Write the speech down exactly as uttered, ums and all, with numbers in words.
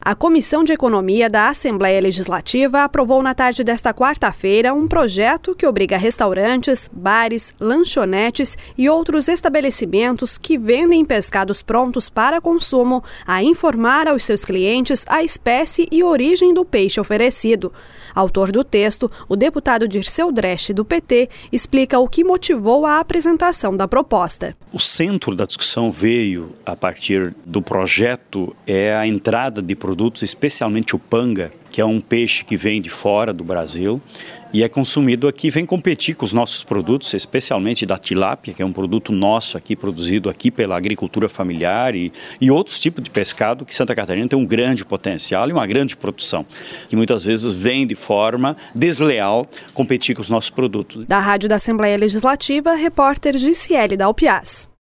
A Comissão de Economia da Assembleia Legislativa aprovou na tarde desta quarta-feira um projeto que obriga restaurantes, bares, lanchonetes e outros estabelecimentos que vendem pescados prontos para consumo a informar aos seus clientes a espécie e origem do peixe oferecido. Autor do texto, o deputado Dirceu Dresch, do P T, explica o que motivou a apresentação da proposta. O centro da discussão veio a partir do projeto é a entrada de produtos, especialmente o panga, que é um peixe que vem de fora do Brasil e é consumido aqui, vem competir com os nossos produtos, especialmente da tilápia, que é um produto nosso aqui, produzido aqui pela agricultura familiar e, e outros tipos de pescado que Santa Catarina tem um grande potencial e uma grande produção, que muitas vezes vem de forma desleal competir com os nossos produtos. Da Rádio da Assembleia Legislativa, repórter Giciele Dalpiaz.